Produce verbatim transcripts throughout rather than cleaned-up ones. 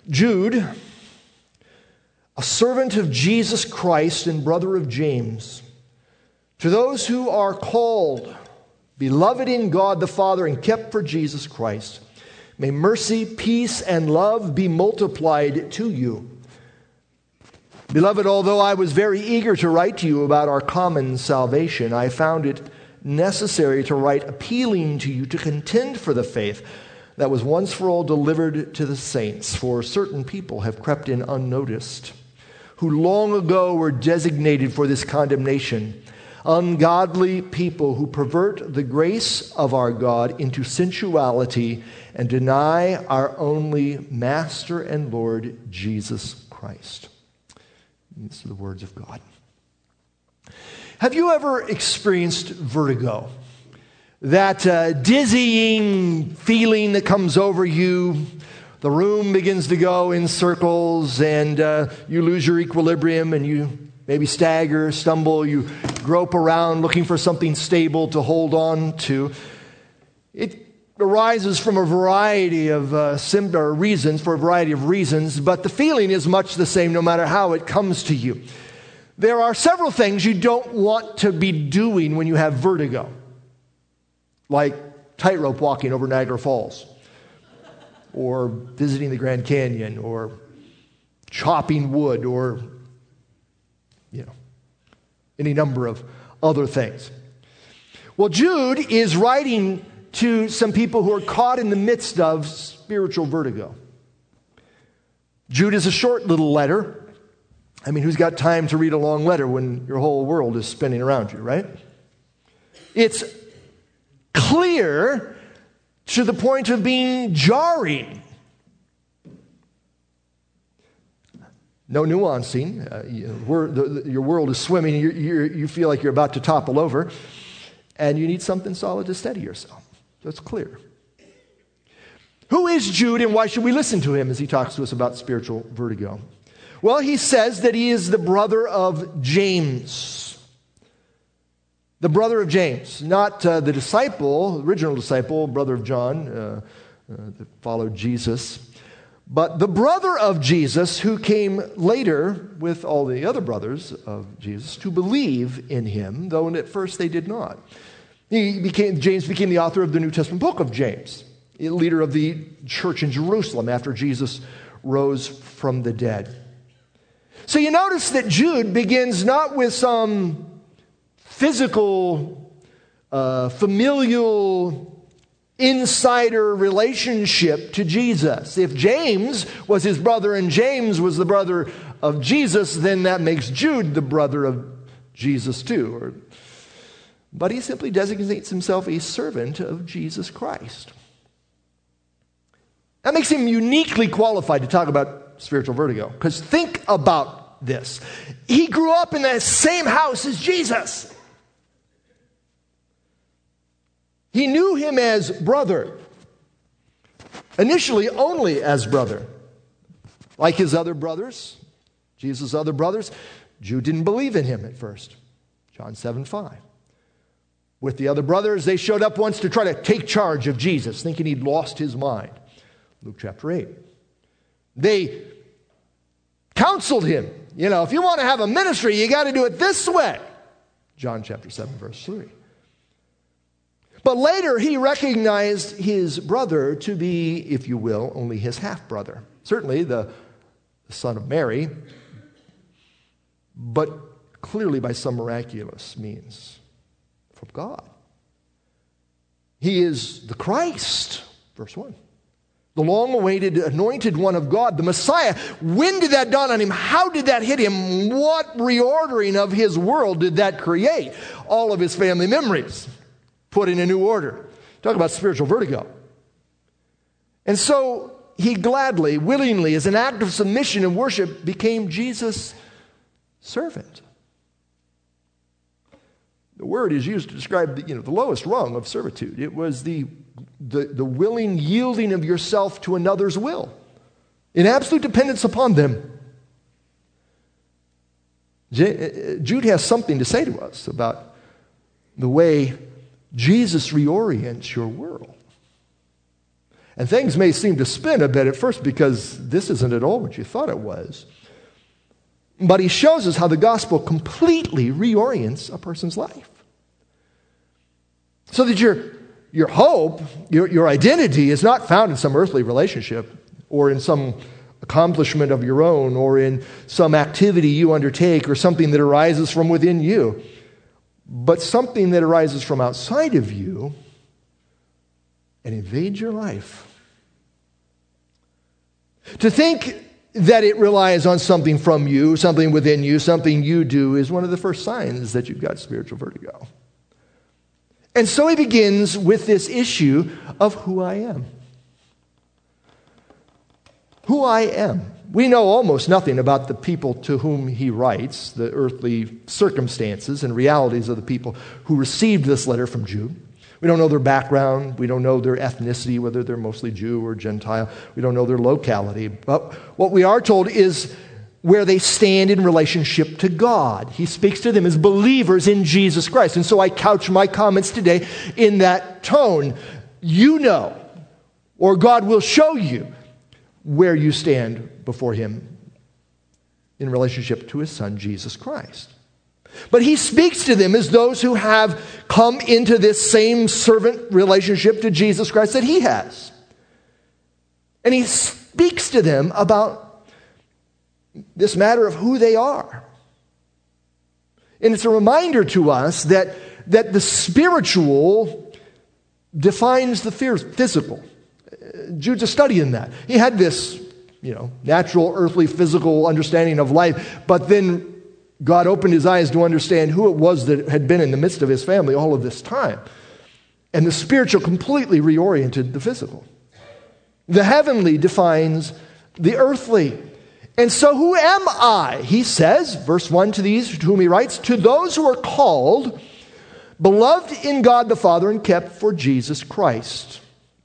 Jude, a servant of Jesus Christ and brother of James, to those who are called, beloved in God the Father, and kept for Jesus Christ, may mercy, peace, and love be multiplied to you. Beloved, although I was very eager to write to you about our common salvation, I found it necessary to write appealing to you to contend for the faith that was once for all delivered to the saints. For certain people have crept in unnoticed, who long ago were designated for this condemnation, ungodly people who pervert the grace of our God into sensuality and deny our only Master and Lord, Jesus Christ. These are the words of God. Have you ever experienced vertigo? That uh, dizzying feeling that comes over you. The room begins to go in circles and uh, you lose your equilibrium and you maybe stagger, stumble, you grope around looking for something stable to hold on to. It arises from a variety of uh, sim- or reasons, for a variety of reasons, but the feeling is much the same no matter how it comes to you. There are several things you don't want to be doing when you have vertigo, like tightrope walking over Niagara Falls, or visiting the Grand Canyon, or chopping wood, or you know, any number of other things. Well, Jude is writing to some people who are caught in the midst of spiritual vertigo. Jude is a short little letter. I mean, who's got time to read a long letter when your whole world is spinning around you, right? It's clear to the point of being jarring. No nuancing. Uh, you, we're, the, the, your world is swimming. You, you, you feel like you're about to topple over. And you need something solid to steady yourself. So it's clear. Who is Jude and why should we listen to him as he talks to us about spiritual vertigo? Well, he says that he is the brother of James. The brother of James. Not uh, the disciple, original disciple, brother of John, uh, uh, that followed Jesus. But the brother of Jesus who came later with all the other brothers of Jesus to believe in him, though at first they did not. He became, James became the author of the New Testament book of James, a leader of the church in Jerusalem after Jesus rose from the dead. So you notice that Jude begins not with some physical, uh, familial, insider relationship to Jesus. If James was his brother and James was the brother of Jesus, then that makes Jude the brother of Jesus too. Or, but he simply designates himself a servant of Jesus Christ. That makes him uniquely qualified to talk about spiritual vertigo. Because think about this. He grew up in the same house as Jesus. He knew him as brother. Initially only as brother. Like his other brothers, Jesus' other brothers, Jude didn't believe in him at first. John seven five. With the other brothers, they showed up once to try to take charge of Jesus, thinking he'd lost his mind. Luke chapter eight. They counseled him. You know, if you want to have a ministry, you got to do it this way. John chapter seven, verse three. But later, he recognized his brother to be, if you will, only his half-brother. Certainly the, the son of Mary, but clearly by some miraculous means from God. He is the Christ, verse one. The long-awaited anointed one of God, the Messiah. When did that dawn on him? How did that hit him? What reordering of his world did that create? All of his family memories put in a new order. Talk about spiritual vertigo. And so he gladly, willingly, as an act of submission and worship, became Jesus' servant. The word is used to describe the, you know, the lowest rung of servitude. It was the, the, the willing yielding of yourself to another's will in absolute dependence upon them. Jude has something to say to us about the way Jesus reorients your world. And things may seem to spin a bit at first because this isn't at all what you thought it was. But he shows us how the gospel completely reorients a person's life. So that your, your hope, your, your identity is not found in some earthly relationship or in some accomplishment of your own or in some activity you undertake or something that arises from within you, but something that arises from outside of you and invades your life. To think that it relies on something from you, something within you, something you do, is one of the first signs that you've got spiritual vertigo. And so he begins with this issue of who I am. Who I am. We know almost nothing about the people to whom he writes, the earthly circumstances and realities of the people who received this letter from Jude. We don't know their background. We don't know their ethnicity, whether they're mostly Jew or Gentile. We don't know their locality. But what we are told is where they stand in relationship to God. He speaks to them as believers in Jesus Christ. And so I couch my comments today in that tone. You know, or God will show you where you stand before him in relationship to his son, Jesus Christ. But he speaks to them as those who have come into this same servant relationship to Jesus Christ that he has. And he speaks to them about this matter of who they are. And it's a reminder to us that, that the spiritual defines the physical. Jude's a study in that. He had this, you know, natural, earthly, physical understanding of life, but then God opened his eyes to understand who it was that had been in the midst of his family all of this time. And the spiritual completely reoriented the physical. The heavenly defines the earthly. And so who am I? He says, verse one, to these to whom he writes, to those who are called, beloved in God the Father, and kept for Jesus Christ.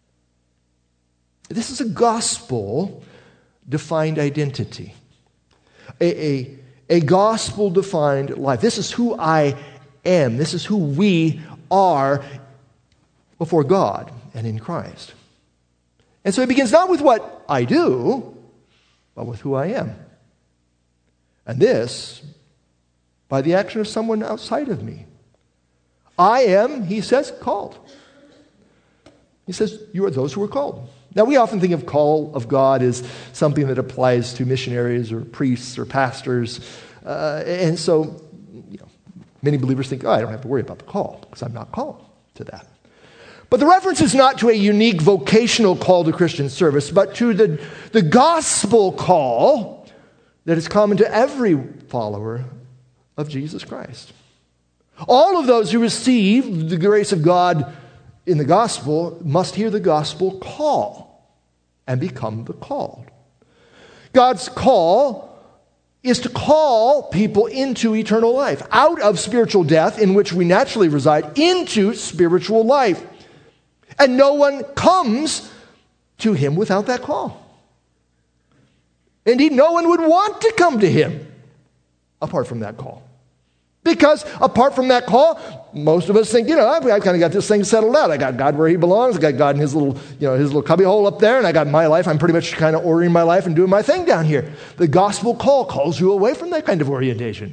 This is a gospel-defined identity. A, a, a gospel-defined life. This is who I am. This is who we are before God and in Christ. And so he begins not with what I do, but with who I am. And this, by the action of someone outside of me. I am, he says, called. He says, you are those who are called. Now, we often think of call of God as something that applies to missionaries or priests or pastors. Uh, and so, you know, many believers think, oh, I don't have to worry about the call because I'm not called to that. But the reference is not to a unique vocational call to Christian service, but to the, the gospel call that is common to every follower of Jesus Christ. All of those who receive the grace of God in the gospel must hear the gospel call and become the called. God's call is to call people into eternal life, out of spiritual death in which we naturally reside, into spiritual life. And no one comes to him without that call. Indeed, no one would want to come to him apart from that call. Because apart from that call, most of us think, you know, I've, I've kind of got this thing settled out. I got God where he belongs. I got God in his little, you know, his little cubby hole up there, and I got my life. I'm pretty much kind of ordering my life and doing my thing down here. The gospel call calls you away from that kind of orientation.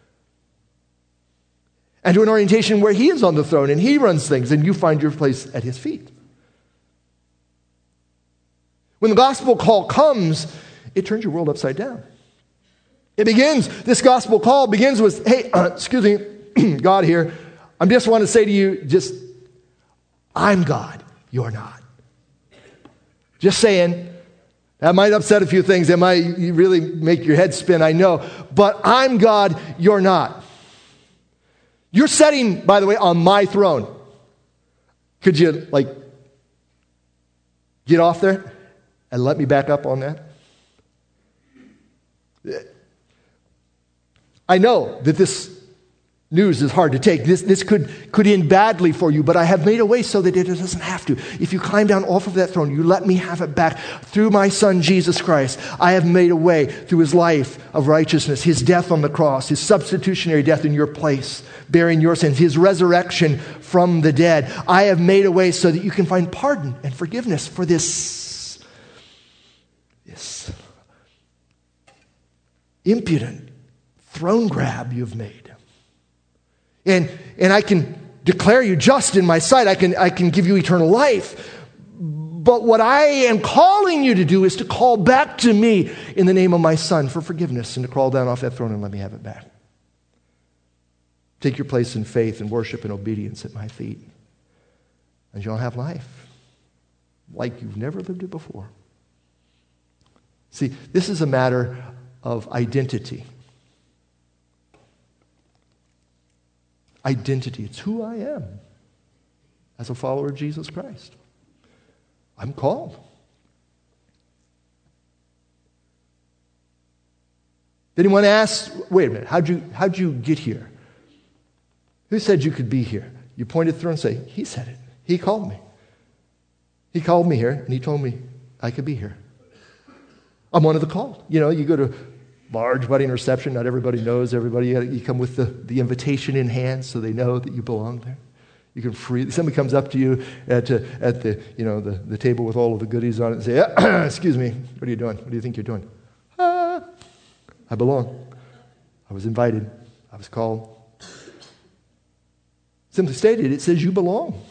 And to an orientation where he is on the throne and he runs things and you find your place at his feet. When the gospel call comes, it turns your world upside down. It begins, this gospel call begins with, hey, uh, excuse me, God here, I just want to say to you, just, I'm God, you're not. Just saying, that might upset a few things, that might really make your head spin, I know, but I'm God, you're not. You're sitting, by the way, on my throne. Could you, like, get off there and let me back up on that? I know that this news is hard to take. This, this could, could end badly for you, but I have made a way so that it doesn't have to. If you climb down off of that throne, you let me have it back through my Son, Jesus Christ. I have made a way through his life of righteousness, his death on the cross, his substitutionary death in your place, bearing your sins, his resurrection from the dead. I have made a way so that you can find pardon and forgiveness for this, this impudent throne grab you've made. And, and I can declare you just in my sight. I can, I can give you eternal life. But what I am calling you to do is to call back to me in the name of my Son for forgiveness and to crawl down off that throne and let me have it back. Take your place in faith and worship and obedience at my feet. And you'll have life like you've never lived it before. See, this is a matter of identity. Identity. It's who I am as a follower of Jesus Christ. I'm called. Did anyone ask, wait a minute, how'd you, how'd you get here? Who said you could be here? You point at the throne and say, he said it. He called me. He called me here and he told me I could be here. I'm one of the called. You know, you go to large wedding reception. Not everybody knows everybody. You come with the, the invitation in hand so they know that you belong there. You can freely, somebody comes up to you at, uh, at the, you know, the, the table with all of the goodies on it and say, excuse me, what are you doing? What do you think you're doing? Ah, I belong. I was invited. I was called. Simply stated, it says you belong.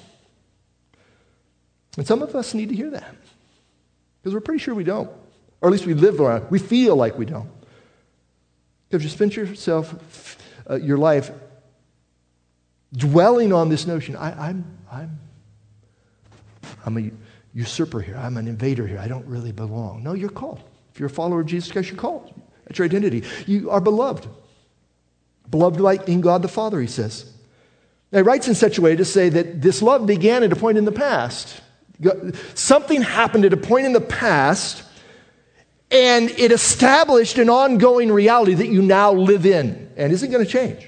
And some of us need to hear that because we're pretty sure we don't. Or at least we live around. We feel like we don't. Because you spent yourself, uh, your life, dwelling on this notion. I, I'm, I'm, I'm a usurper here. I'm an invader here. I don't really belong. No, you're called. If you're a follower of Jesus Christ, you're called. That's your identity. You are beloved. Beloved like in God the Father, he says. Now, he writes in such a way to say that this love began at a point in the past. Something happened at a point in the past, and it established an ongoing reality that you now live in and isn't going to change.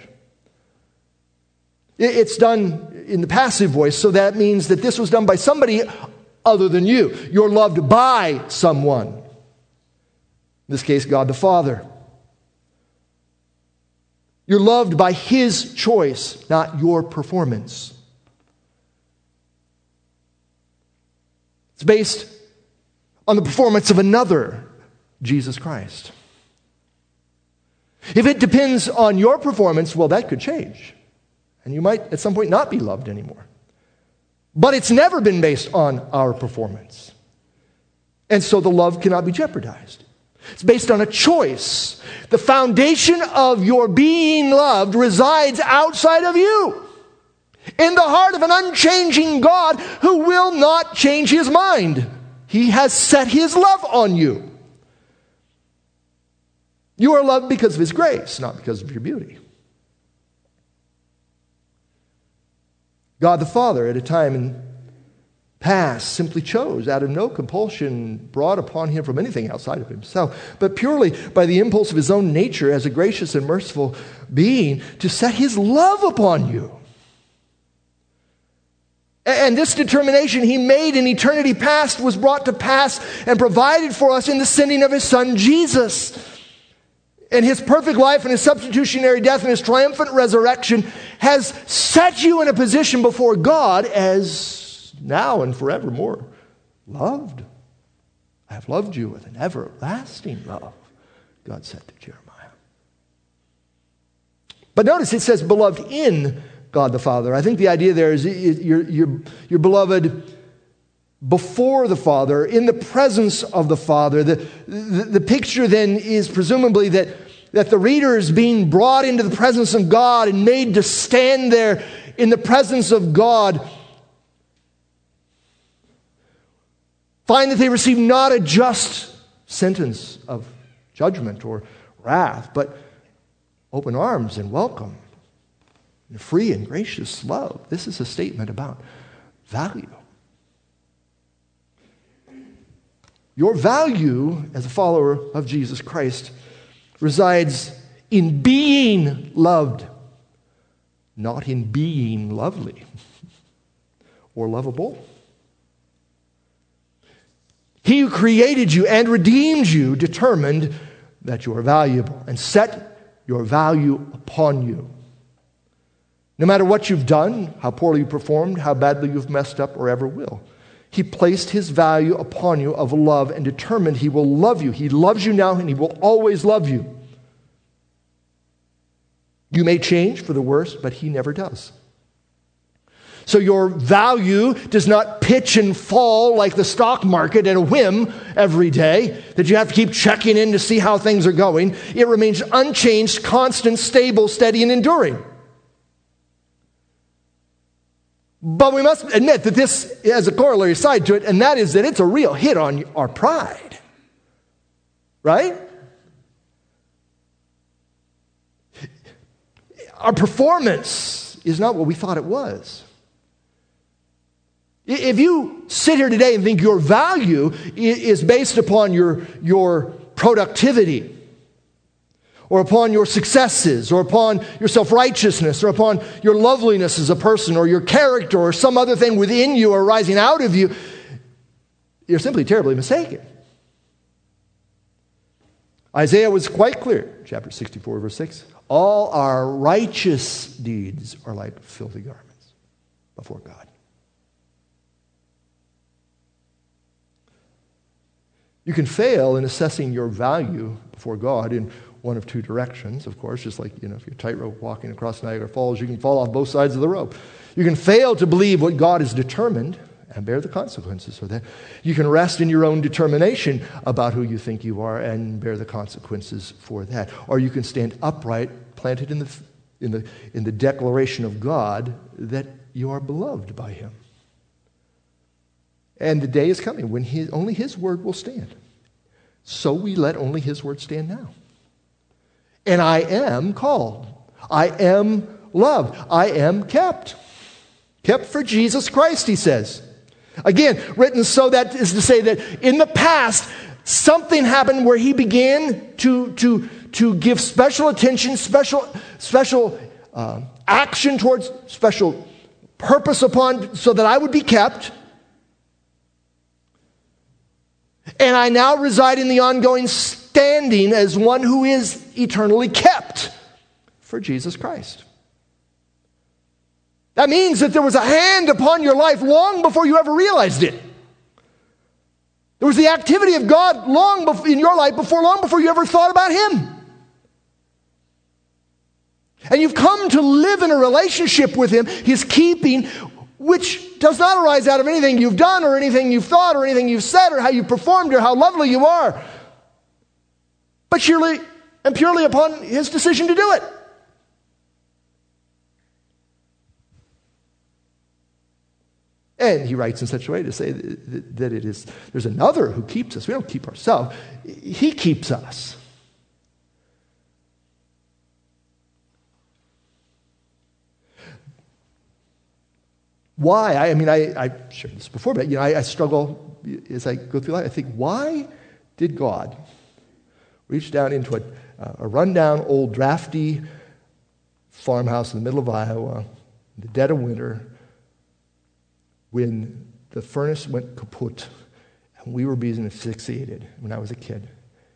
It's done in the passive voice, so that means that this was done by somebody other than you. You're loved by someone. In this case, God the Father. You're loved by his choice, not your performance. It's based on the performance of another, Jesus Christ. If it depends on your performance, well, that could change. And you might at some point not be loved anymore. But it's never been based on our performance. And so the love cannot be jeopardized. It's based on a choice. The foundation of your being loved resides outside of you, in the heart of an unchanging God who will not change his mind. He has set his love on you. You are loved because of his grace, not because of your beauty. God the Father, at a time in past, simply chose out of no compulsion brought upon him from anything outside of himself, but purely by the impulse of his own nature as a gracious and merciful being to set his love upon you. And this determination he made in eternity past was brought to pass and provided for us in the sending of his Son Jesus. And his perfect life and his substitutionary death and his triumphant resurrection has set you in a position before God as now and forevermore loved. I have loved you with an everlasting love, God said to Jeremiah. But notice it says beloved in God the Father. I think the idea there is you're, you're, you're beloved before the Father, in the presence of the Father. The, the, the picture then is presumably that, that the reader is being brought into the presence of God and made to stand there in the presence of God. Find that they receive not a just sentence of judgment or wrath, but open arms and welcome and free and gracious love. This is a statement about value. Your value as a follower of Jesus Christ resides in being loved not in being lovely or lovable. He who created you and redeemed you determined that you are valuable and set your value upon you. No matter what you've done, how poorly you performed, how badly you've messed up, or ever will, He placed His value upon you of love and determined He will love you. He loves you now and He will always love you. You may change for the worse, but He never does. So your value does not pitch and fall like the stock market at a whim every day, that you have to keep checking in to see how things are going. It remains unchanged, constant, stable, steady, and enduring. But we must admit that this has a corollary side to it, and that is that it's a real hit on our pride. Right? Our performance is not what we thought it was. If you sit here today and think your value is based upon your, your productivity, or upon your successes, or upon your self-righteousness, or upon your loveliness as a person, or your character, or some other thing within you or rising out of you, you're simply terribly mistaken. Isaiah was quite clear, chapter sixty-four, verse six. All our righteous deeds are like filthy garments before God. You can fail in assessing your value before God in one of two directions, of course, just like, you know, if you're tightrope walking across Niagara Falls, you can fall off both sides of the rope. You can fail to believe what God has determined and bear the consequences for that. You can rest in your own determination about who you think you are and bear the consequences for that. Or you can stand upright, planted in the, in the, in the declaration of God that you are beloved by Him. And the day is coming when his, only His word will stand. So we let only His word stand now. And I am called. I am loved. I am kept. Kept for Jesus Christ, he says. Again, written so that is to say that in the past, something happened where He began to, to, to give special attention, special, special uh, action towards, special purpose upon, so that I would be kept. And I now reside in the ongoing standing as one who is eternally kept for Jesus Christ. That means that there was a hand upon your life long before you ever realized it. There was the activity of God long before, in your life before long before you ever thought about Him. And you've come to live in a relationship with Him, His keeping, which does not arise out of anything you've done or anything you've thought or anything you've said or how you performed or how lovely you are, but surely and purely upon His decision to do it. And he writes in such a way to say that, that it is, there's another who keeps us. We don't keep ourselves. He keeps us. Why? I, I mean, I, I shared this before, but you know, I, I struggle as I go through life. I think, why did God reach down into a, a rundown, old, drafty farmhouse in the middle of Iowa in the dead of winter, when the furnace went kaput and we were being asphyxiated when I was a kid?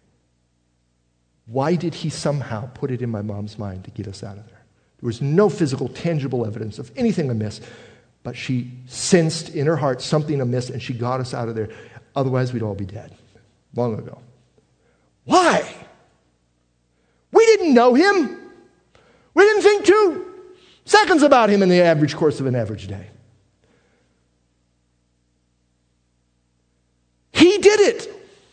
Why did He somehow put it in my mom's mind to get us out of there? There was no physical, tangible evidence of anything amiss, but she sensed in her heart something amiss and she got us out of there. Otherwise, we'd all be dead long ago. Why? We didn't know Him. We didn't think two seconds about Him in the average course of an average day. He did it.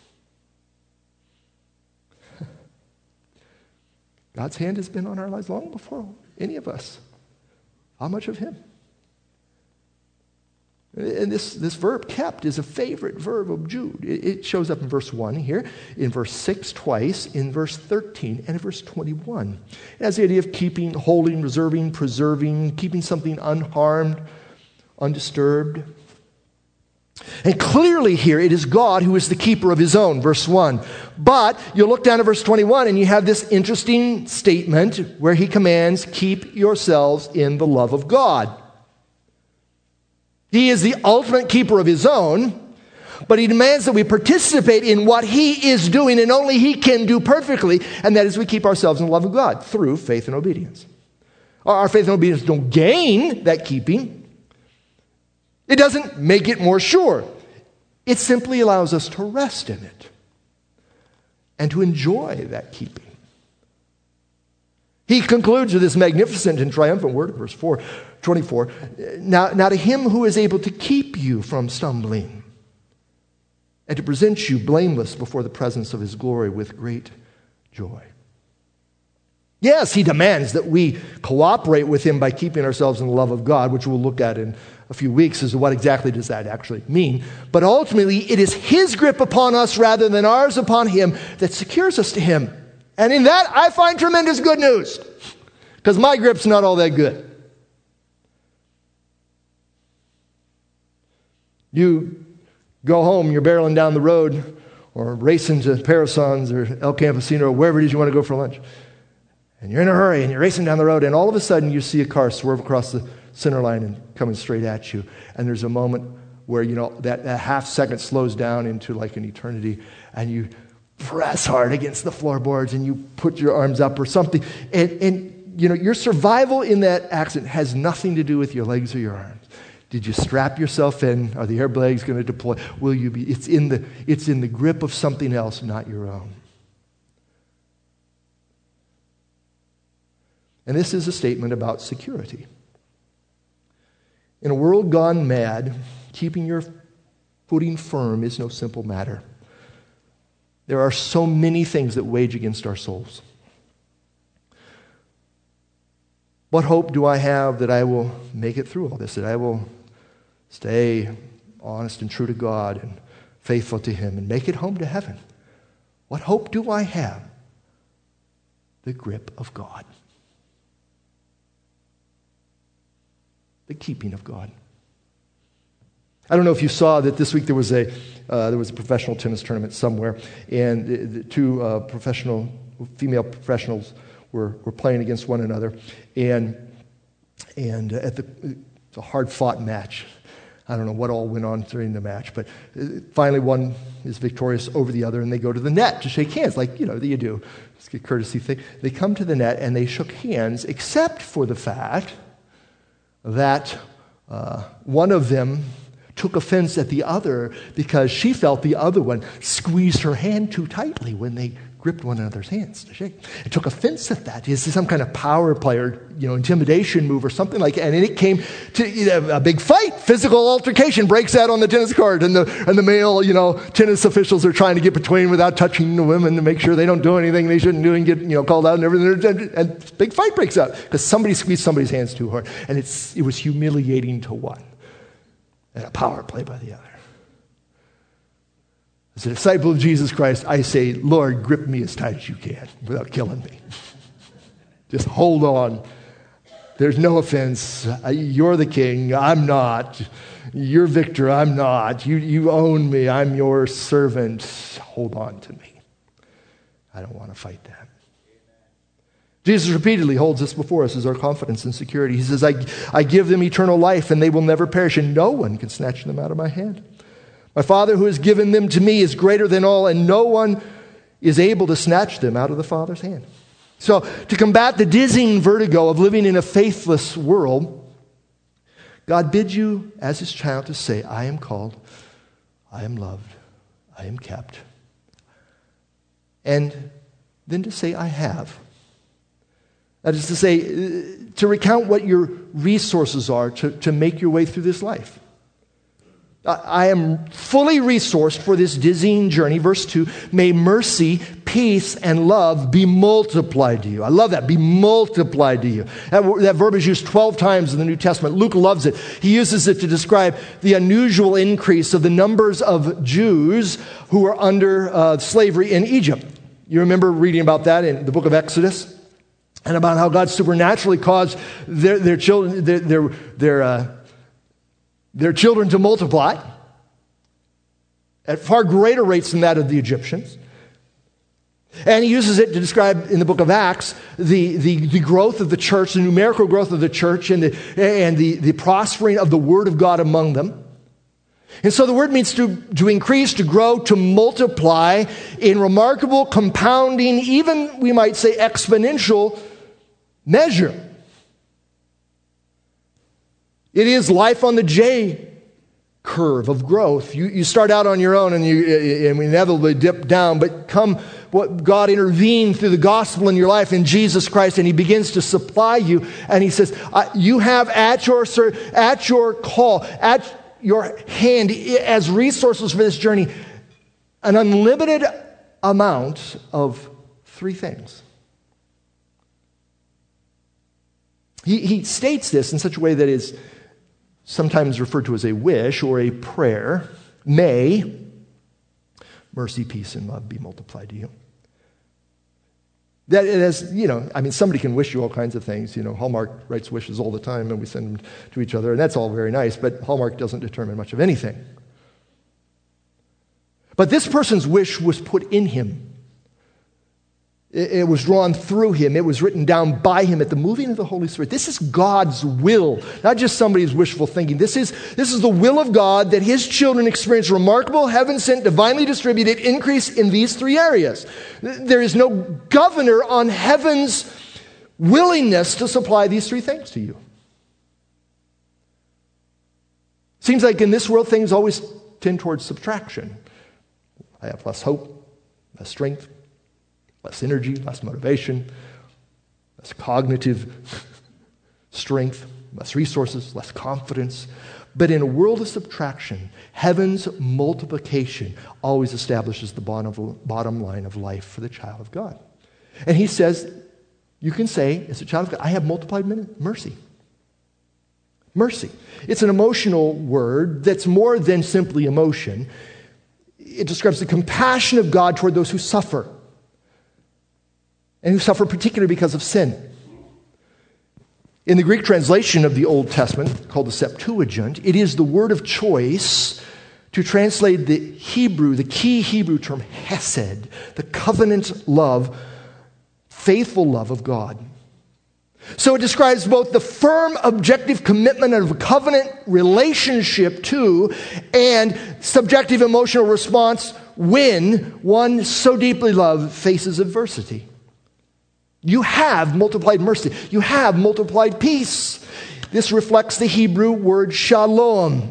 God's hand has been on our lives long before any of us. How much of Him? And this, this verb, kept, is a favorite verb of Jude. It, it shows up in verse one here, in verse six twice, in verse thirteen, and in verse twenty-one. It has the idea of keeping, holding, reserving, preserving, keeping something unharmed, undisturbed. And clearly here, it is God who is the keeper of his own, verse one. But you'll look down at verse twenty-one, and you have this interesting statement where he commands, keep yourselves in the love of God. He is the ultimate keeper of his own, but he demands that we participate in what he is doing, and only he can do perfectly, and that is we keep ourselves in the love of God through faith and obedience. Our faith and obedience don't gain that keeping. It doesn't make it more sure. It simply allows us to rest in it and to enjoy that keeping. He concludes with this magnificent and triumphant word, verse four, twenty-four. Now, now to him who is able to keep you from stumbling and to present you blameless before the presence of his glory with great joy. Yes, he demands that we cooperate with him by keeping ourselves in the love of God, which we'll look at in a few weeks as to what exactly does that actually mean. But ultimately, it is his grip upon us rather than ours upon him that secures us to him. And in that, I find tremendous good news, because my grip's not all that good. You go home, you're barreling down the road, or racing to Parasons or El Campesino or wherever it is you want to go for lunch. And you're in a hurry, and you're racing down the road, and all of a sudden you see a car swerve across the center line and coming straight at you. And there's a moment where, you know, that, that half second slows down into like an eternity, and you press hard against the floorboards, and you put your arms up or something. And, and you know, your survival in that accident has nothing to do with your legs or your arms. Did you strap yourself in? Are the airbags going to deploy? Will you be? It's in the, it's in the grip of something else, not your own. And this is a statement about security. In a world gone mad, keeping your footing firm is no simple matter. There are so many things that wage against our souls. What hope do I have that I will make it through all this, that I will stay honest and true to God and faithful to him and make it home to heaven? What hope do I have? The grip of God. The keeping of God. I don't know if you saw that this week there was a uh, there was a professional tennis tournament somewhere, and the, the two uh, professional female professionals were were playing against one another, and and at the it's a hard fought match. I don't know what all went on during the match, but finally one is victorious over the other, and they go to the net to shake hands, like you know you do, just a courtesy thing. They come to the net and they shook hands, except for the fact that uh, one of them took offense at the other because she felt the other one squeezed her hand too tightly when they gripped one another's hands to shake. It took offense at that. Is some kind of power play or, you know, intimidation move or something like that. And it came to you know, a big fight. Physical altercation breaks out on the tennis court, and the and the male, you know, tennis officials are trying to get between without touching the women to make sure they don't do anything they shouldn't do and get, you know, called out and everything. And a big fight breaks out because somebody squeezed somebody's hands too hard. And it's it was humiliating to one. And a power play by the other. As a disciple of Jesus Christ, I say, Lord, grip me as tight as you can without killing me. Just hold on. There's no offense. You're the king. I'm not. You're victor. I'm not. You, you own me. I'm your servant. Hold on to me. I don't want to fight that. Jesus repeatedly holds this before us as our confidence and security. He says, I, I give them eternal life, and they will never perish, and no one can snatch them out of my hand. My Father who has given them to me is greater than all, and no one is able to snatch them out of the Father's hand. So to combat the dizzying vertigo of living in a faithless world, God bids you as his child to say, I am called, I am loved, I am kept. And then to say, I have. That is to say, to recount what your resources are to, to make your way through this life. I am fully resourced for this dizzying journey. Verse two, may mercy, peace, and love be multiplied to you. I love that, be multiplied to you. That, that verb is used twelve times in the New Testament. Luke loves it. He uses it to describe the unusual increase of the numbers of Jews who were under uh, slavery in Egypt. You remember reading about that in the book of Exodus? And about how God supernaturally caused their, their children, their, their, their, uh, their children to multiply. at far greater rates than that of the Egyptians. And he uses it to describe, in the book of Acts, the, the, the growth of the church, the numerical growth of the church, and, the, and the, the prospering of the Word of God among them. And so the word means to, to increase, to grow, to multiply in remarkable, compounding, even we might say exponential measure. It is life on the J curve of growth. You, you start out on your own and you and we inevitably dip down, but come what God intervened through the gospel in your life in Jesus Christ, and He begins to supply you, and He says, uh, you have at your, at your call, at your hand as resources for this journey, an unlimited amount of three things. He, he states this in such a way that is sometimes referred to as a wish or a prayer. May mercy, peace, and love be multiplied to you. That is, you know, I mean, somebody can wish you all kinds of things. You know, Hallmark writes wishes all the time, and we send them to each other, and that's all very nice, but Hallmark doesn't determine much of anything. But this person's wish was put in him. It was drawn through him. It was written down by him at the moving of the Holy Spirit. This is God's will, not just somebody's wishful thinking. This is, this is the will of God that His children experience remarkable, heaven-sent, divinely distributed increase in these three areas. There is no governor on heaven's willingness to supply these three things to you. Seems like in this world, things always tend towards subtraction. I have less hope, less strength, less energy, less motivation, less cognitive strength, less resources, less confidence. But in a world of subtraction, heaven's multiplication always establishes the bottom line of life for the child of God. And He says, you can say, as a child of God, I have multiplied mercy. Mercy. It's an emotional word that's more than simply emotion. It describes the compassion of God toward those who suffer, and who suffer particularly because of sin. In the Greek translation of the Old Testament, called the Septuagint, it is the word of choice to translate the Hebrew, the key Hebrew term hesed, the covenant love, faithful love of God. So it describes both the firm objective commitment of a covenant relationship to and subjective emotional response when one so deeply loved faces adversity. You have multiplied mercy. You have multiplied peace. This reflects the Hebrew word shalom.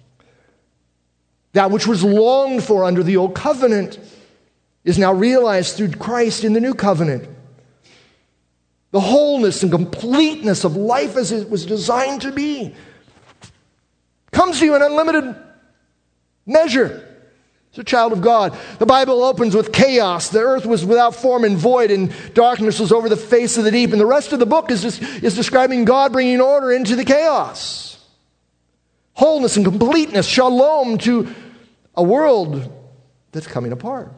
That which was longed for under the old covenant is now realized through Christ in the new covenant. The wholeness and completeness of life as it was designed to be comes to you in unlimited measure. As a child of God. The Bible opens with chaos. The earth was without form and void, and darkness was over the face of the deep. And the rest of the book is, just, is describing God bringing order into the chaos. Wholeness and completeness, shalom to a world that's coming apart.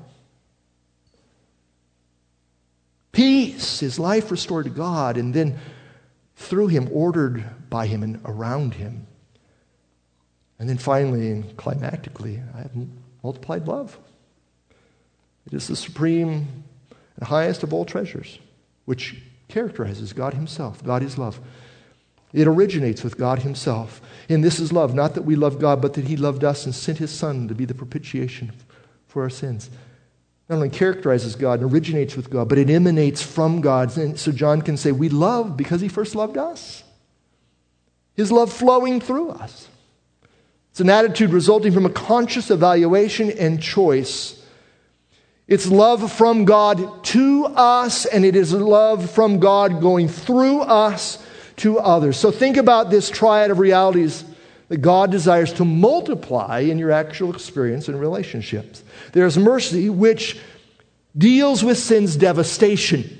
Peace is life restored to God, and then through Him, ordered by Him and around Him. And then finally and climactically, I have multiplied love. It is the supreme and highest of all treasures, which characterizes God Himself. God is love. It originates with God Himself. And this is love, not that we love God, but that He loved us and sent His Son to be the propitiation for our sins. Not only characterizes God and originates with God, but it emanates from God. And so John can say, we love because He first loved us. His love flowing through us. It's an attitude resulting from a conscious evaluation and choice. It's love from God to us, and it is love from God going through us to others. So think about this triad of realities that God desires to multiply in your actual experience and relationships. There's mercy, which deals with sin's devastation.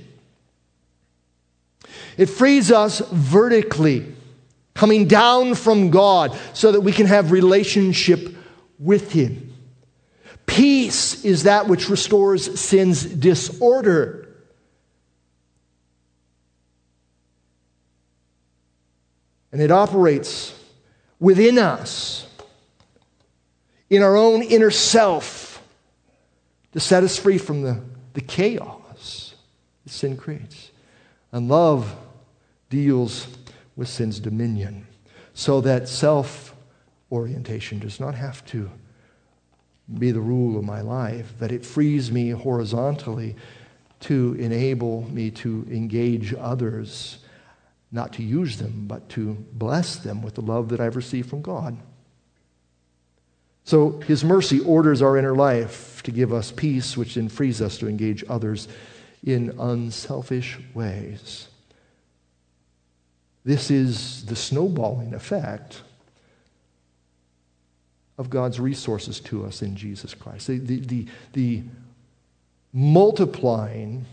It frees us vertically, coming down from God so that we can have relationship with Him. Peace is that which restores sin's disorder. And it operates within us in our own inner self to set us free from the, the chaos that sin creates. And love deals with sin's dominion so that self-orientation does not have to be the rule of my life, that it frees me horizontally to enable me to engage others, not to use them, but to bless them with the love that I've received from God. So His mercy orders our inner life to give us peace, which then frees us to engage others in unselfish ways. This is the snowballing effect of God's resources to us in Jesus Christ. The, the, the, the multiplying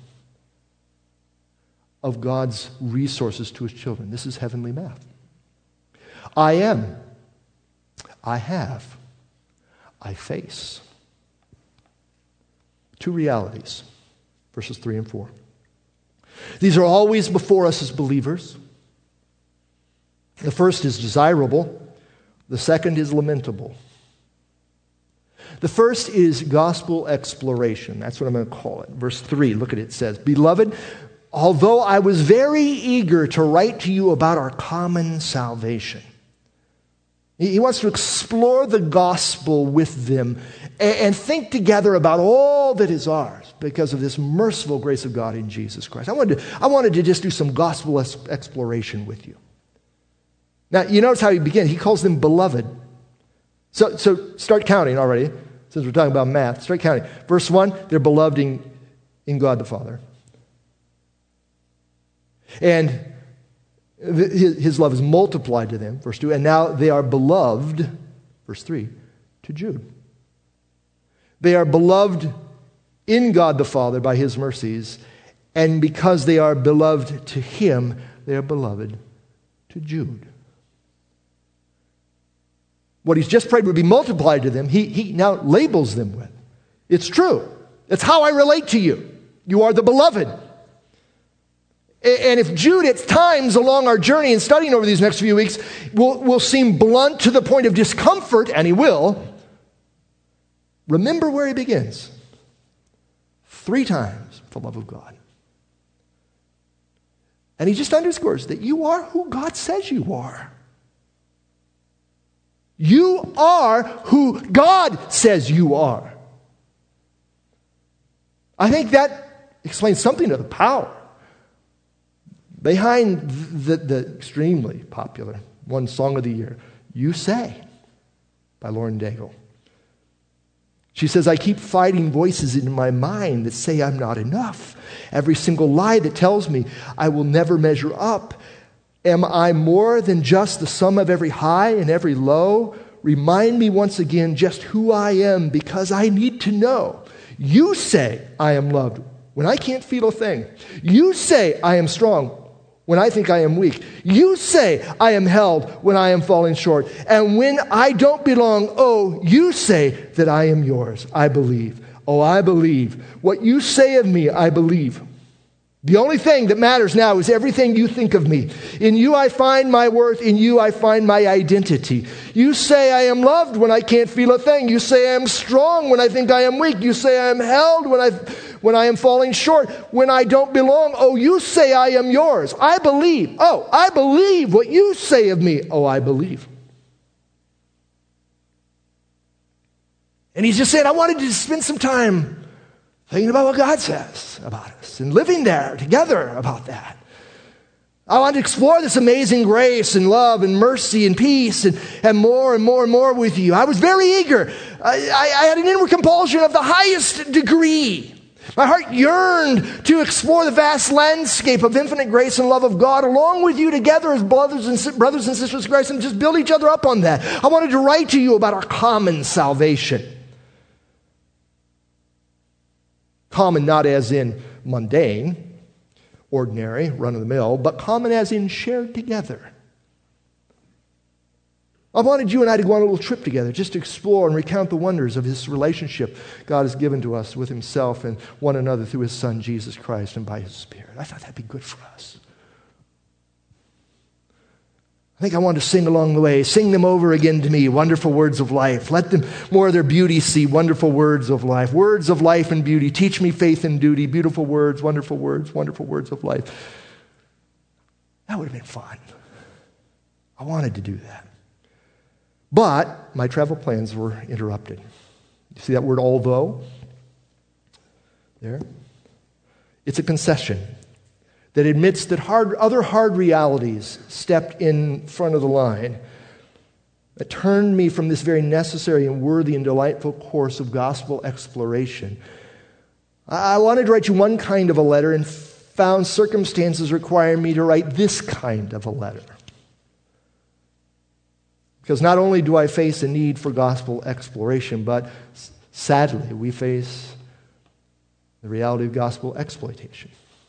of God's resources to His children. This is heavenly math. I am. I have. I face. Two realities. Verses three and four. These are always before us as believers. The first is desirable. The second is lamentable. The first is gospel exploration. That's what I'm going to call it. Verse three, look at it. It says, Beloved, although I was very eager to write to you about our common salvation. He wants to explore the gospel with them and think together about all that is ours because of this merciful grace of God in Jesus Christ. I wanted to, I wanted to just do some gospel exploration with you. Now, you notice how he begins. He calls them beloved. So, so start counting already, since we're talking about math. Start counting. Verse one, they're beloved in, in God the Father. And his, his love is multiplied to them, verse two. And now they are beloved, verse three, to Jude. They are beloved in God the Father by His mercies. And because they are beloved to Him, they are beloved to Jude. What he's just prayed would be multiplied to them, he, he now labels them with. It's true. It's how I relate to you. You are the beloved. And if Jude at times along our journey and studying over these next few weeks will, will seem blunt to the point of discomfort, and he will, remember where he begins. Three times the love of God. And he just underscores that you are who God says you are. You are who God says you are. I think that explains something of the power behind the, the extremely popular one song of the year, You Say, by Lauren Daigle. She says, I keep fighting voices in my mind that say I'm not enough. Every single lie that tells me I will never measure up. Am I more than just the sum of every high and every low? Remind me once again just who I am, because I need to know. You say I am loved when I can't feel a thing. You say I am strong when I think I am weak. You say I am held when I am falling short. And when I don't belong, oh, you say that I am yours. I believe. Oh, I believe. What you say of me, I believe. The only thing that matters now is everything you think of me. In you I find my worth. In you I find my identity. You say I am loved when I can't feel a thing. You say I am strong when I think I am weak. You say I am held when I, when I am falling short. When I don't belong, oh, you say I am yours. I believe. Oh, I believe what you say of me. Oh, I believe. And he's just saying, I wanted to spend some time thinking about what God says about us and living there together about that. I want to explore this amazing grace and love and mercy and peace and, and more and more and more with you. I was very eager. I, I, I had an inward compulsion of the highest degree. My heart yearned to explore the vast landscape of infinite grace and love of God along with you together as brothers and, brothers and sisters in Christ, and just build each other up on that. I wanted to write to you about our common salvation. Common not as in mundane, ordinary, run-of-the-mill, but common as in shared together. I wanted you and I to go on a little trip together just to explore and recount the wonders of this relationship God has given to us with Himself and one another through His Son, Jesus Christ, and by His Spirit. I thought that'd be good for us. I think I want to sing along the way. Sing them over again to me, wonderful words of life. Let them more of their beauty see, wonderful words of life. Words of life and beauty. Teach me faith and duty. Beautiful words, wonderful words, wonderful words of life. That would have been fun. I wanted to do that. But my travel plans were interrupted. You see that word although? There. It's a concession that admits that hard, other hard realities stepped in front of the line that turned me from this very necessary and worthy and delightful course of gospel exploration. I wanted to write you one kind of a letter and found circumstances requiring me to write this kind of a letter. Because not only do I face a need for gospel exploration, but sadly, we face the reality of gospel exploitation.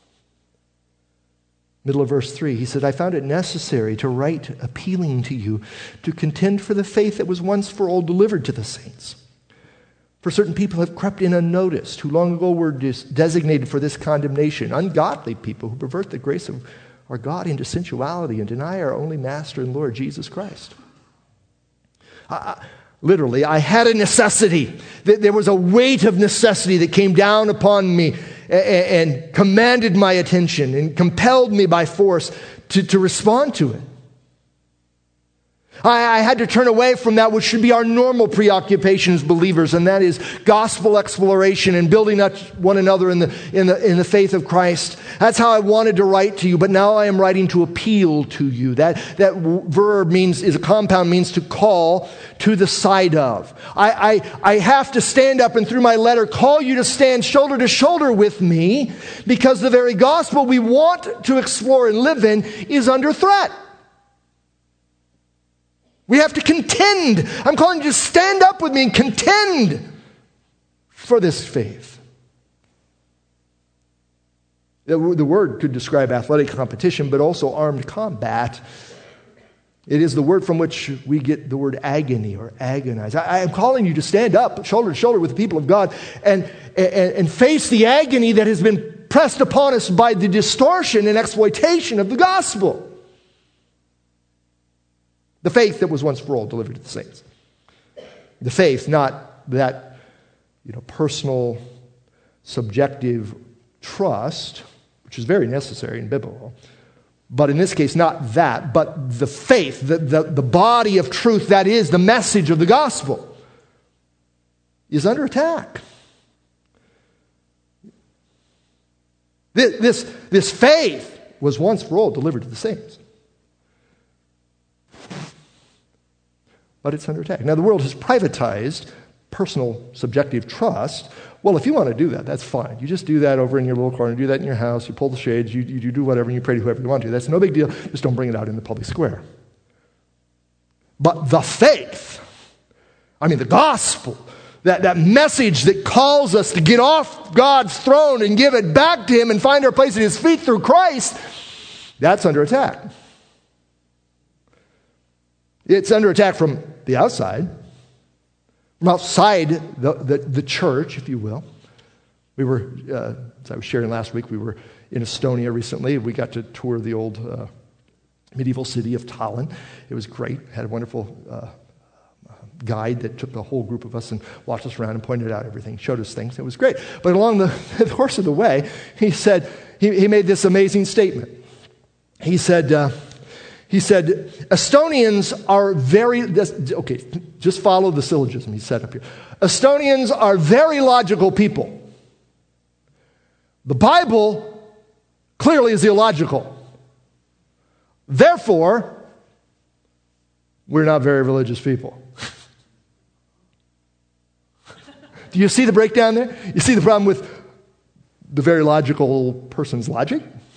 Middle of verse three, he said, I found it necessary to write appealing to you to contend for the faith that was once for all delivered to the saints. For certain people have crept in unnoticed, who long ago were des- designated for this condemnation, ungodly people who pervert the grace of our God into sensuality and deny our only Master and Lord, Jesus Christ. I, literally, I had a necessity. There was a weight of necessity that came down upon me and commanded my attention and compelled me by force to, to respond to it. I, I had to turn away from that which should be our normal preoccupation as believers, and that is gospel exploration and building up one another in the, in the, in the faith of Christ. That's how I wanted to write to you, but now I am writing to appeal to you. That, that verb means, is a compound, means to call to the side of. I, I, I have to stand up and through my letter call you to stand shoulder to shoulder with me, because the very gospel we want to explore and live in is under threat. We have to contend. I'm calling you to stand up with me and contend for this faith. The, the word could describe athletic competition, but also armed combat. It is the word from which we get the word agony or agonize. I, I am calling you to stand up shoulder to shoulder with the people of God and, and, and face the agony that has been pressed upon us by the distortion and exploitation of the gospel. The faith that was once for all delivered to the saints. The faith, not that, you know, personal, subjective trust, which is very necessary and biblical, but in this case, not that, but the faith, the, the, the body of truth that is the message of the gospel, is under attack. This, this, this faith was once for all delivered to the saints. But it's under attack. Now, the world has privatized personal subjective trust. Well, if you want to do that, that's fine. You just do that over in your little corner. Do that in your house. You pull the shades. You, you, you do whatever, and you pray to whoever you want to. That's no big deal. Just don't bring it out in the public square. But the faith, I mean the gospel, that, that message that calls us to get off God's throne and give it back to Him and find our place at His feet through Christ, that's under attack. It's under attack from the outside, from outside the, the, the church, if you will. We were, uh, as I was sharing last week, we were in Estonia recently. We got to tour the old uh, medieval city of Tallinn. It was great. Had a wonderful uh, guide that took the whole group of us and walked us around and pointed out everything, showed us things. It was great. But along the, the course of the way, he said, he, he made this amazing statement. He said, uh, He said, Estonians are very, okay, just follow the syllogism he set up here. Estonians are very logical people. The Bible clearly is illogical. Therefore, we're not very religious people. Do you see the breakdown there? You see the problem with the very logical person's logic?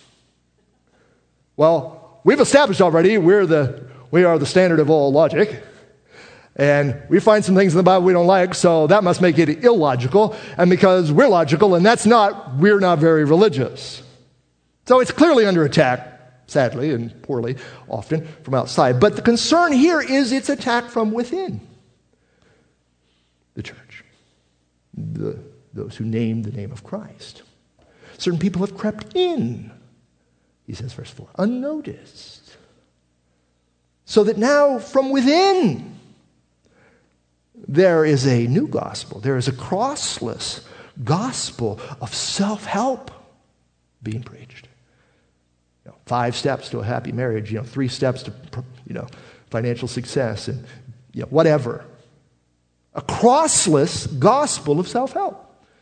Well, we've established already we're the, we are the standard of all logic. And we find some things in the Bible we don't like, so that must make it illogical. And because we're logical, and that's not, we're not very religious. So it's clearly under attack, sadly and poorly, often, from outside. But the concern here is its attack from within the church. The, those who name the name of Christ. Certain people have crept in, he says, verse four, unnoticed. So that now from within, there is a new gospel. There is a crossless gospel of self-help being preached. You know, five steps to a happy marriage, you know, three steps to, you know, financial success, and you know, whatever. A crossless gospel of self-help.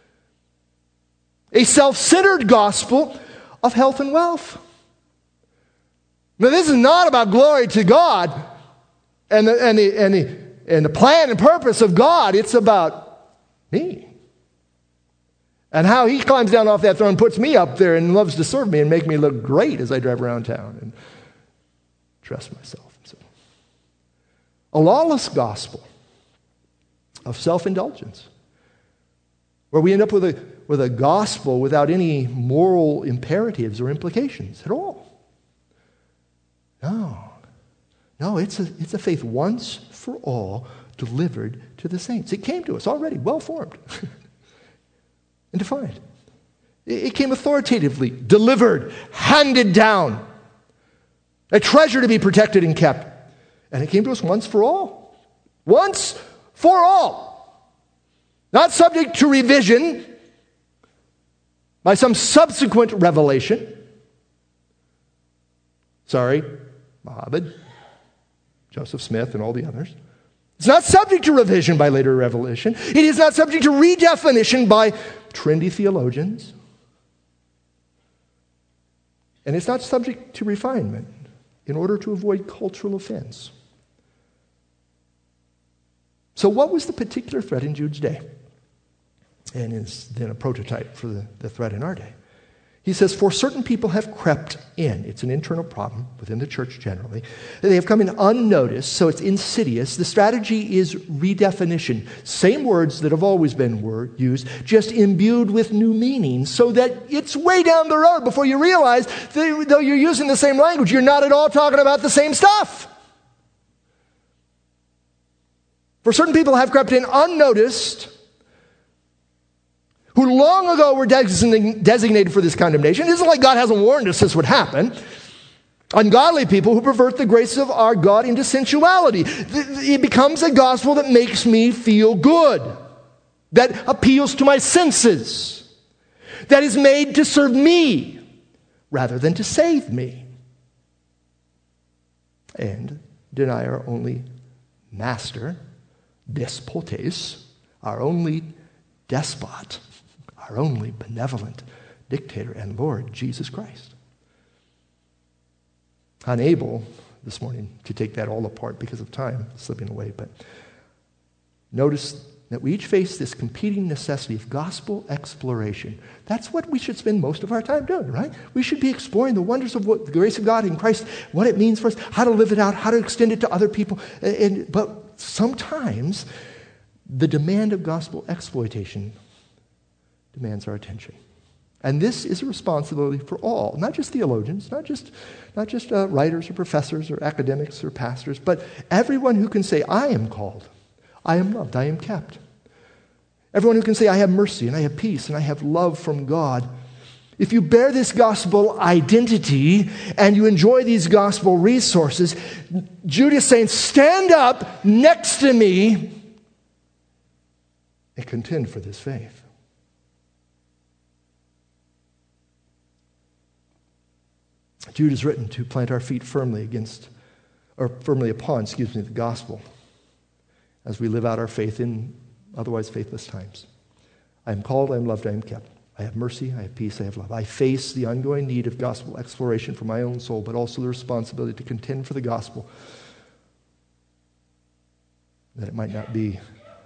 A self-centered gospel of health and wealth. Now, this is not about glory to God and the, and the, and the, and the plan and purpose of God. It's about me. And how he climbs down off that throne, puts me up there, and loves to serve me and make me look great as I drive around town and dress myself. So, a lawless gospel of self-indulgence, where we end up with a, with a gospel without any moral imperatives or implications at all. No. No, it's a, it's a faith once for all delivered to the saints. It came to us already, well-formed and defined. It, it came authoritatively, delivered, handed down, a treasure to be protected and kept. And it came to us once for all. Once for all. Not subject to revision by some subsequent revelation. Sorry, Muhammad, Joseph Smith, and all the others. It's not subject to revision by later revelation. It is not subject to redefinition by trendy theologians. And it's not subject to refinement in order to avoid cultural offense. So what was the particular threat in Jude's day? And is then a prototype for the, the threat in our day. He says, for certain people have crept in. It's an internal problem within the church generally. They have come in unnoticed, so it's insidious. The strategy is redefinition. Same words that have always been word used, just imbued with new meanings, so that it's way down the road before you realize that though you're using the same language, you're not at all talking about the same stuff. For certain people have crept in unnoticed, who long ago were designated for this condemnation. It isn't like God hasn't warned us this would happen. Ungodly people who pervert the grace of our God into sensuality. It becomes a gospel that makes me feel good, that appeals to my senses, that is made to serve me rather than to save me. And deny our only master, despotes, our only despot, our only benevolent dictator and Lord, Jesus Christ. Unable this morning to take that all apart because of time slipping away, but notice that we each face this competing necessity of gospel exploration. That's what we should spend most of our time doing, right? We should be exploring the wonders of what the grace of God in Christ, what it means for us, how to live it out, how to extend it to other people. And, but sometimes the demand of gospel exploitation demands our attention. And this is a responsibility for all, not just theologians, not just, not just uh, writers or professors or academics or pastors, but everyone who can say, I am called, I am loved, I am kept. Everyone who can say, I have mercy and I have peace and I have love from God. If you bear this gospel identity and you enjoy these gospel resources, Jude is saying, stand up next to me and contend for this faith. Jude is written to plant our feet firmly against, or firmly upon, excuse me, the gospel as we live out our faith in otherwise faithless times. I am called, I am loved, I am kept. I have mercy, I have peace, I have love. I face the ongoing need of gospel exploration for my own soul, but also the responsibility to contend for the gospel, that it might not be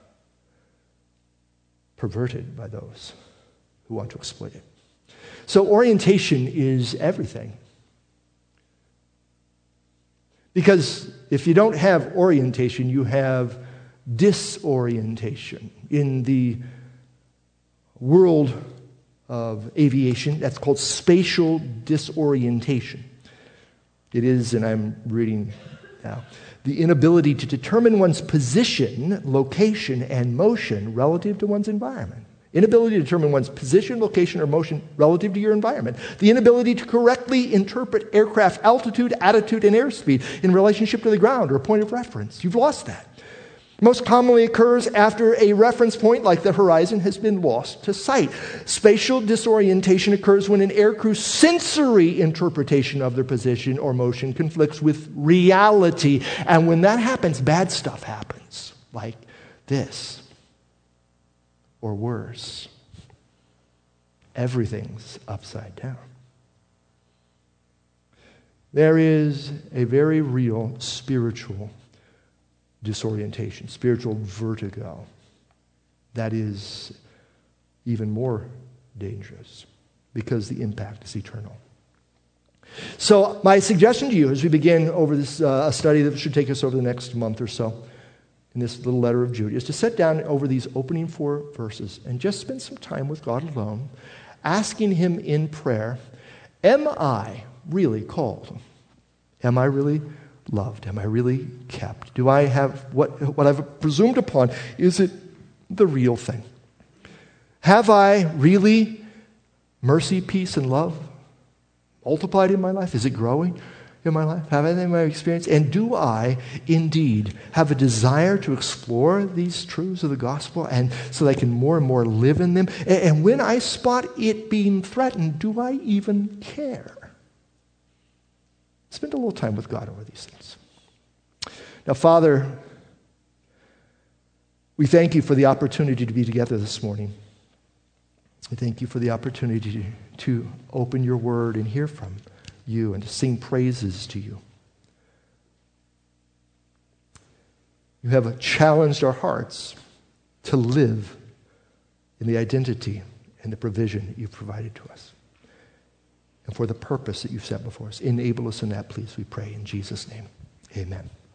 perverted by those who want to exploit it. So orientation is everything. Because if you don't have orientation, you have disorientation. In the world of aviation, that's called spatial disorientation. It is, and I'm reading now, the inability to determine one's position, location, and motion relative to one's environment. Inability to determine one's position, location, or motion relative to your environment. The inability to correctly interpret aircraft altitude, attitude, and airspeed in relationship to the ground or a point of reference. You've lost that. Most commonly occurs after a reference point like the horizon has been lost to sight. Spatial disorientation occurs when an aircrew's sensory interpretation of their position or motion conflicts with reality. And when that happens, bad stuff happens, like this, or worse. Everything's upside down. There is a very real spiritual disorientation, spiritual vertigo that is even more dangerous because the impact is eternal. So my suggestion to you as we begin over this uh, a study that should take us over the next month or so in this little letter of Jude is to sit down over these opening four verses and just spend some time with God alone, asking Him in prayer, am I really called? Am I really loved? Am I really kept? Do I have what, what I've presumed upon? Is it the real thing? Have I really mercy, peace, and love multiplied in my life? Is it growing in my life? Have I in my experience? And do I indeed have a desire to explore these truths of the gospel and so that I can more and more live in them? And, and when I spot it being threatened, do I even care? Spend a little time with God over these things. Now, Father, we thank you for the opportunity to be together this morning. We thank you for the opportunity to, to open your word and hear from you and to sing praises to you. You have challenged our hearts to live in the identity and the provision that you've provided to us, and for the purpose that you've set before us. Enable us in that, please, we pray in Jesus' name. Amen.